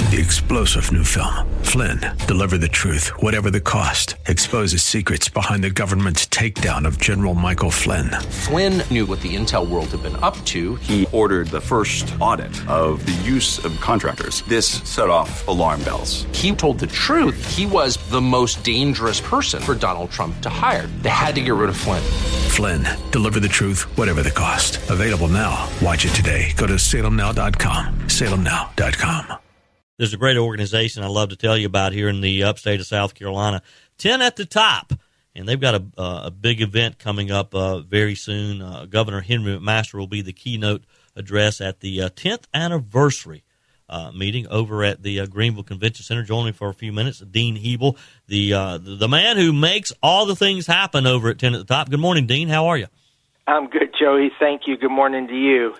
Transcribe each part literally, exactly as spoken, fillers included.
The explosive new film, Flynn, deliver the truth, whatever the cost. Exposes secrets behind the government's takedown of General Michael Flynn. Flynn knew what the intel world had been up to. He ordered the first audit of the use of contractors. This set off alarm bells. He told the truth. He was the most dangerous person for Donald Trump to hire. They had to get rid of Flynn. Flynn, deliver the truth, whatever the cost. Available now. Watch it today. Go to salem now dot com. salem now dot com. There's a great organization I love to tell you about here in the upstate of South Carolina, ten at the Top, and they've got a, uh, a big event coming up uh, very soon. Uh, Governor Henry McMaster will be the keynote address at the uh, tenth anniversary uh, meeting over at the uh, Greenville Convention Center. Joining me for a few minutes, Dean Hebel, the, uh, the the man who makes all the things happen over at ten at the Top. Good morning, Dean. How are you? I'm good, Joey. Thank you. Good morning to you.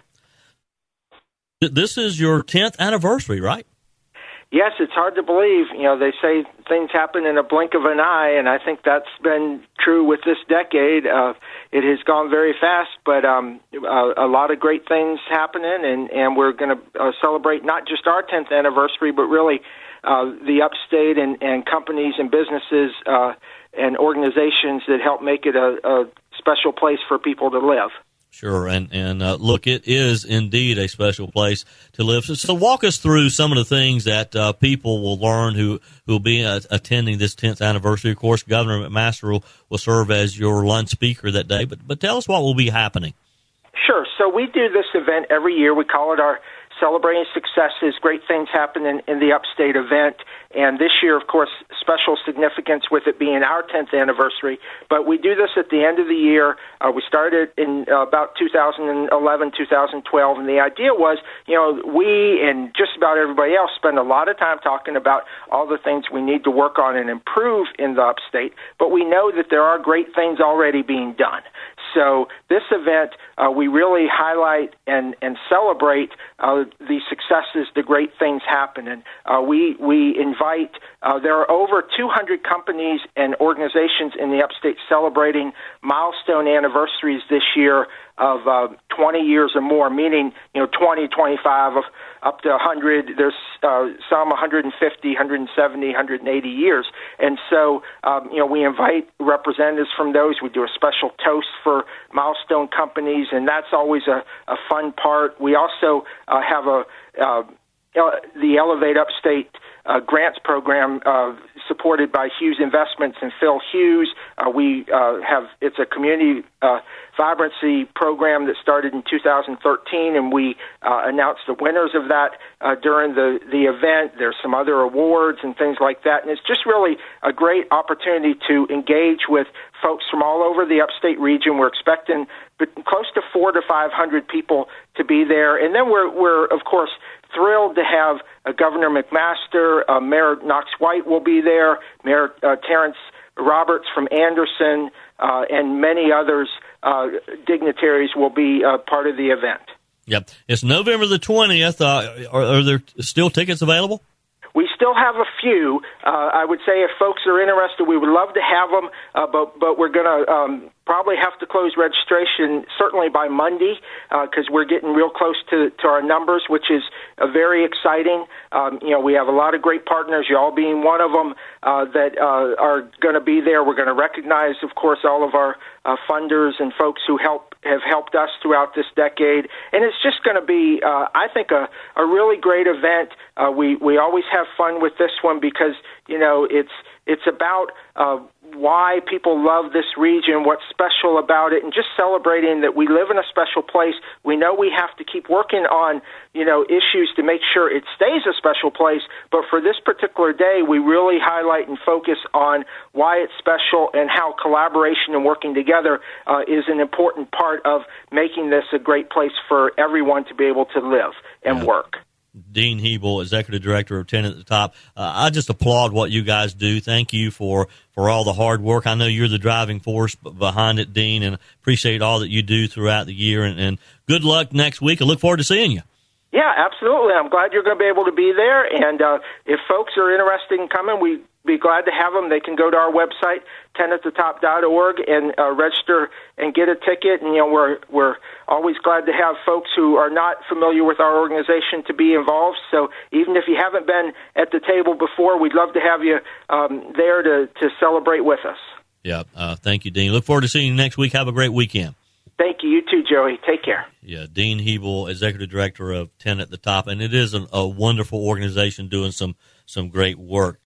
This is your tenth anniversary, right? Yes, it's hard to believe. You know, they say things happen in a blink of an eye, and I think that's been true with this decade. Uh, it has gone very fast, but um, uh, a lot of great things happening, and, and we're going to uh, celebrate not just our tenth anniversary, but really uh, the upstate and, and companies and businesses uh, and organizations that help make it a, a special place for people to live. Sure, and, and uh, look, it is indeed a special place to live. So, so walk us through some of the things that uh, people will learn who who will be uh, attending this tenth anniversary. Of course, Governor McMaster will, will serve as your lunch speaker that day, but, but tell us what will be happening. Sure. So we do this event every year. We call it our Celebrating Successes, Great Things Happen in, in the Upstate event. And this year, of course, special significance with it being our tenth anniversary. But we do this at the end of the year. Uh, we started in uh, about two thousand eleven, two thousand twelve, and the idea was, you know, we and just about everybody else spend a lot of time talking about all the things we need to work on and improve in the Upstate, but we know that there are great things already being done. So this event, uh, we really highlight and, and celebrate uh, the successes, the great things happening. Uh, we we invite, uh, there are over two hundred companies and organizations in the Upstate celebrating milestone anniversaries this year of uh, twenty years or more, meaning, you know, twenty, twenty-five, of up to one hundred. There's uh, some one hundred fifty, one hundred seventy, one hundred eighty years. And so, um, you know, we invite representatives from those. We do a special toast for milestone companies, and that's always a, a fun part. We also uh, have a uh, the Elevate Upstate uh, grants program uh, supported by Hughes Investments and Phil Hughes. Uh, we uh, have it's a community uh, vibrancy program that started in two thousand thirteen, and we uh, announced the winners of that uh, during the, the event. There's some other awards and things like that, and it's just really a great opportunity to engage with folks from all over the Upstate region. We're expecting close to four to five hundred people to be there, and then we're we're of course thrilled to have uh, Governor McMaster, uh, Mayor Knox White will be there, Mayor uh, Terrence Roberts from Anderson, uh, and many others uh, dignitaries will be uh, part of the event. Yep, it's November the twentieth. Uh, are, are there still tickets available? We still have a few. Uh, I would say if folks are interested, we would love to have them, uh, but but we're going to um, probably have to close registration certainly by Monday because uh, we're getting real close to, to our numbers, which is uh, very exciting. Um, you know, we have a lot of great partners, you all being one of them, uh, that uh, are going to be there. We're going to recognize, of course, all of our uh, funders and folks who help have helped us throughout this decade. And it's just going to be, uh, I think, a, a really great event. Uh, we, we always have fun with this one because, you know, it's it's about uh, why people love this region, what's special about it, and just celebrating that we live in a special place. We know we have to keep working on, you know, issues to make sure it stays a special place, but for this particular day, we really highlight and focus on why it's special and how collaboration and working together uh, is an important part of making this a great place for everyone to be able to live and yeah. work. Dean Hebel, Executive Director of ten at the Top. Uh, I just applaud what you guys do. Thank you for, for all the hard work. I know you're the driving force behind it, Dean, and appreciate all that you do throughout the year. And, and good luck next week. I look forward to seeing you. Yeah, absolutely. I'm glad you're going to be able to be there. And uh, if folks are interested in coming, we be glad to have them. They can go to our website, ten at the top dot org, and uh, register and get a ticket. And, you know, we're we're always glad to have folks who are not familiar with our organization to be involved. So even if you haven't been at the table before, we'd love to have you um, there to, to celebrate with us. Yeah, uh, thank you, Dean. Look forward to seeing you next week. Have a great weekend. Thank you. You too, Joey. Take care. Yeah, Dean Hebel, Executive Director of ten at the Top, and it is a, a wonderful organization doing some some great work.